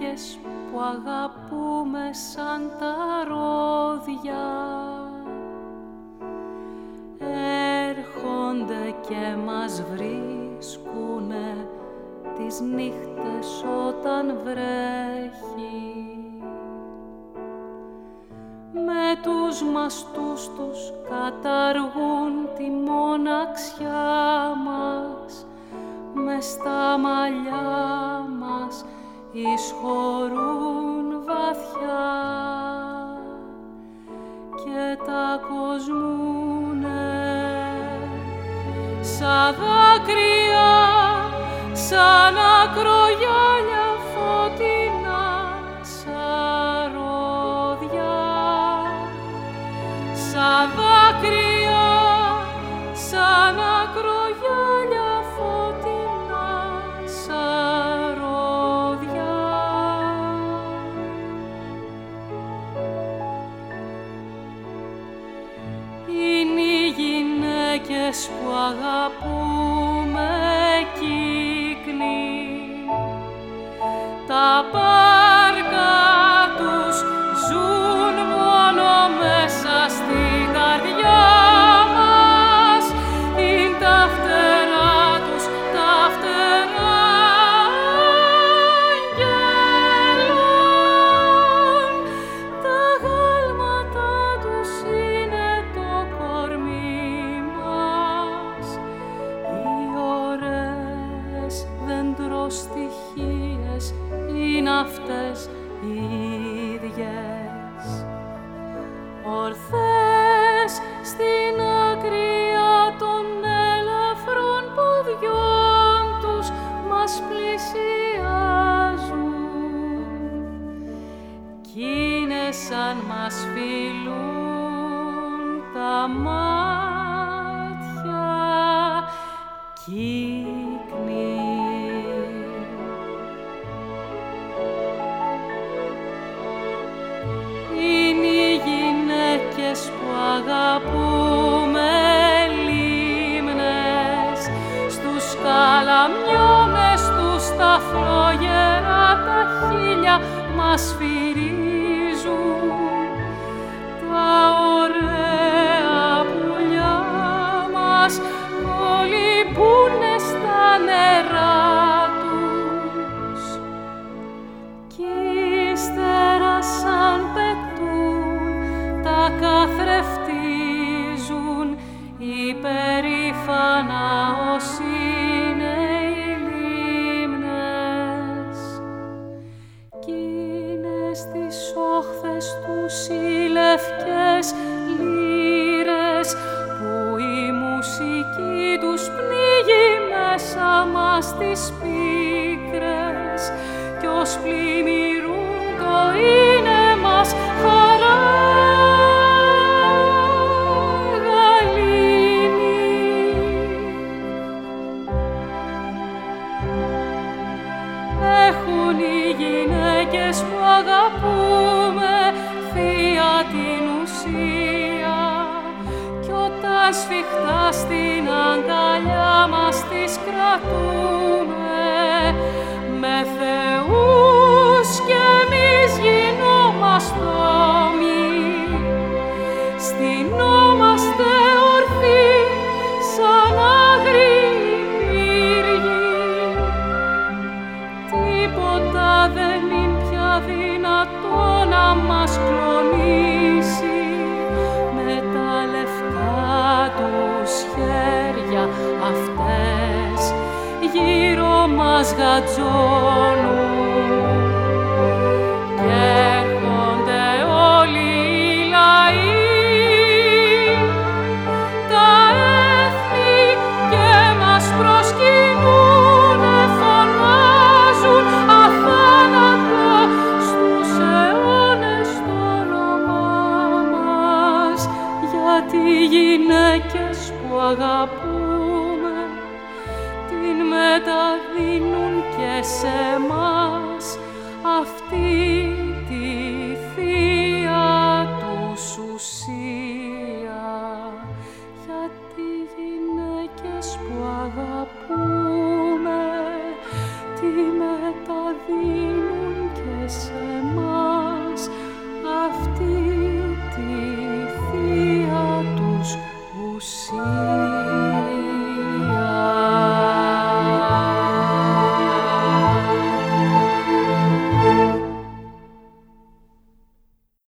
γυναίκες που αγαπούμε σαν τα ρόδια έρχονται και μας βρίσκουνε τις νύχτες όταν βρέχει. Με τους μαστούς τους καταργούν τη μοναξιά μας, μες στα μαλλιά μας εισχωρούν βαθιά και τα κοσμούνε σαν δάκρυα, σαν ακρογιάλια φωτεινά, σαν ρόδια, σαν δάκρυα, σαν ακρογιάλια φωτεινά, σαν ρόδια. Είναι οι γυναίκες που αγαπούμε κύκνοι, τα πάρκα τους ζουν μόνο μέσα στην καρδιά μας, είναι τα φτερά τους, τα φτερά αγγέλων, τα γάλματα τους είναι το κορμί μας, οι ωραίες δεντροστοιχίες είναι αυτές οι ίδιες, ορθές στην ακριά των ελαφρών ποδιών τους μας πλησιάζουν κι είναι σαν μας φιλούν τα μάτια κύκνοι. Είναι οι γυναίκες που αγαπούμε λίμνες, στους καλαμιώνες τους τα φλόγερα τα χείλια μας φυρίζουν, τα ωραία πουλιά μας κολυπούνε στα νερά τους κι ύστερα σαν πετούν τα καθρεφτίζουν υπερήφανα ως είναι οι λίμνες κι είναι στις όχθες τους οι λευκές λύρες που η μουσική τους πνίγει μέσα μας τις πίκρες κι ως πλημμυρούν το είναι μας χαρά. Έχουν οι γυναίκες που αγαπούμε θεία την ουσία κι όταν σφιχτά στην αγκαλιά μας τις κρατούμε με θεούς κι εμείς γινόμαστε όμοι, στηνόμαστε ορθοί σαν άγριοι πύργοι, τίποτα δεν είναι πια δυνατό να μας κλονίσει, με τα λευκά τους χέρια αυτές γύρω μας γατζώνουν κι έρχονται όλοι οι λαοί, τα έθνη και μας προσκυνούνε, φωνάζουν αθάνατο στους αιώνες το όνομά μας, γιατί οι γυναίκες που αγαπούμε την μεταδίνουν και σε μας αυτή τη θεία τους ουσία, γιατί οι γυναίκες που αγαπούμε τη μεταδίνουν και σε μ'